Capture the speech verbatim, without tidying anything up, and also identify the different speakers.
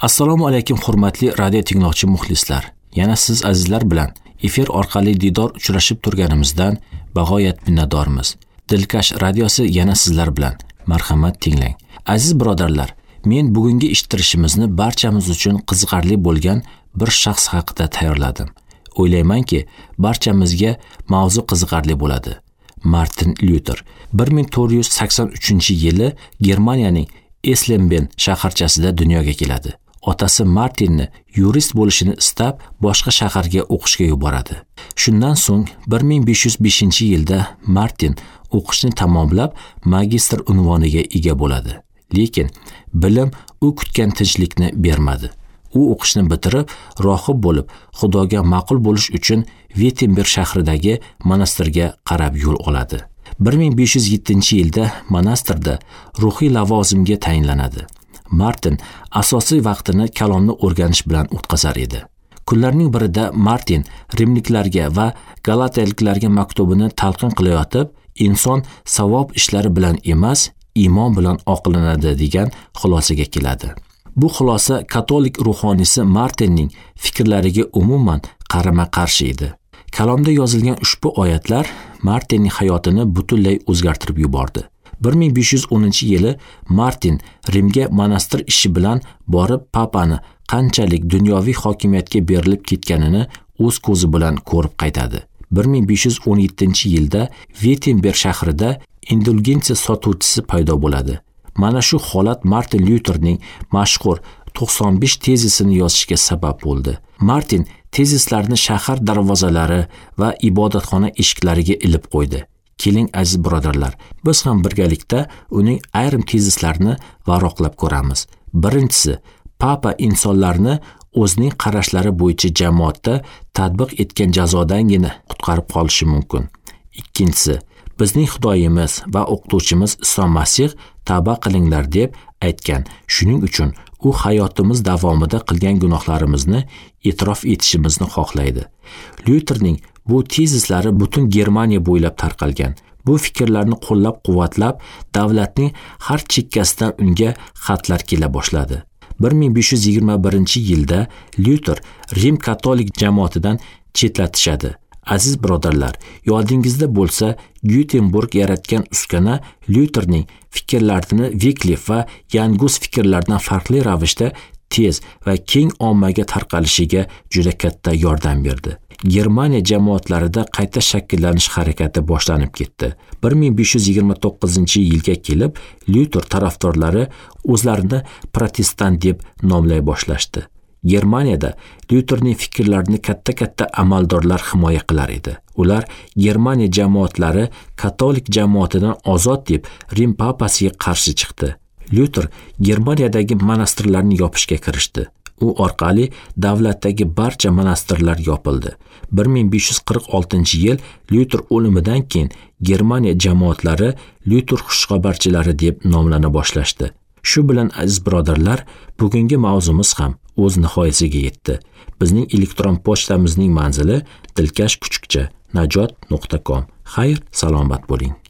Speaker 1: Assalomu alaykum hurmatli radio tinglovchi muxlislar. Yana siz azizlar bilan efir orqali diydor uchrashib turganimizdan bag'oyat minnatdormiz. Dilkash radiosi yana sizlar bilan. Marhamat tinglang. Aziz birodarlar, men bugungi eshittirishimizni barchamiz uchun qiziqarli bo'lgan bir shaxs haqida tayyorladim. O'ylaymanki, barchamizga mavzu qiziqarli bo'ladi. Martin Luther bir ming to'rt yuz sakson uchinchi yili Germaniyaning Esslingen shaharchasida dunyoga keladi. Otasi Martinni yurist bo'lishini istab, boshqa shaharga o'qishga yuboradi. Shundan so'ng bir ming besh yuz beshinchi yilda Martin o'qishni tamomlab, magistr unvoniga ega bo'ladi. Lekin bilim u kutgan tinchlikni bermadi. U o'qishni bitirib, rohib bo'lib, Xudoga ma'qul bo'lish uchun Wittenberg shahridagi monastirga qarab yo'l oladi. bir ming besh yuz yettinchi yilda monastirda ruhiy lavozimga tayinlanadi. Martin asosiy vaqtini kalomni o'rganish bilan o'tkazar edi. Kunlarning birida Martin rimliklarga va galatiyaliklarga maktubini talqin qilayotib, inson savob ishlari bilan emas, iymon bilan oqlanadi degan xulosaga keladi. Bu xulosa katolik ruhoniysi Martinning fikrlariga umuman qarama-qarshi edi. Kalomda yozilgan ushbu oyatlar Martinning hayotini butunlay o'zgartirib yubordi. bir ming besh yuz o'ninchi yili Martin Rimga monastir ishi bilan borib, papani qanchalik dunyoviy hokimiyatga berilib ketganini o'z ko'zi bilan ko'rib qaytadi. bir ming besh yuz o'n yettinchi yilda Wittenberg shahrida indulgensiya sotuvchisi paydo bo'ladi. Mana shu holat Martin Lutherning mashhur to'qson besh tezisini yozishga sabab bo'ldi. Martin tezislarni shahar darvozalari va ibodatxona eshiklariga ilib qo'ydi. Keling aziz birodarlar, biz ham birgalikda uning ayrim tezislarini varaqlab ko'ramiz. Birinchisi, Papa insonlarni o'zining qarashlari bo'yicha jamoatda tatbiq etgan jazodangina qutqarib qolishi mumkin. Ikkinchisi, bizning Xudoyimiz va o'qituvchimiz Iso Masih tavba qilinglar deb aytgan. Shuning uchun u hayotimiz davomida qilgan gunohlarimizni e'tirof etishimizni xohlaydi. Lutherning bu tezislari butun Germaniya bo'ylab tarqalgan. Bu fikrlarni qo'llab-quvvatlab, davlatning har chekkasidan unga xatlar kela boshladi. bir ming besh yuz yigirma birinchi yilda Luther Rim katolik jamoatidan chetlatishadi. Aziz birodarlar, yodingizda bo'lsa, Gutenberg yaratgan uskana Lutherning fikrlarini Wycliffe va Yangus fikrlaridan farqli ravishda tez va keng ommaga tarqalishiga juda katta yordam berdi. Germaniya jamoatlarida qayta shakllanish harakati boshlanib ketdi. bir ming besh yuz yigirma to'qqizinchi yilga kelib, Luther tarafdorlari o'zlarini protestant deb nomlay boshlashdi. Germaniyada Lutherning fikrlarini katta-katta amaldorlar himoya qilar edi. Ular Germaniya jamoatlari katolik jamoatidan ozod deb Rim papasiga qarshi chiqdi. Luther Germaniyadagi monastirlarni yopishga kirishdi. U orqali davlatdagi barcha monastirlar yopildi. bir ming besh yuz qirq oltinchi yil Luther o'limidan keyin Germaniya jamoatlari Luther xushxabarchilari deb nomlana boshlashdi. Shu bilan aziz birodarlar, bugungi mavzumiz ham o'z nihoyasiga yetdi. Bizning elektron pochtamizning manzili dilkash kuchukcha najot nuqta com. Xayr, salomat bo'ling.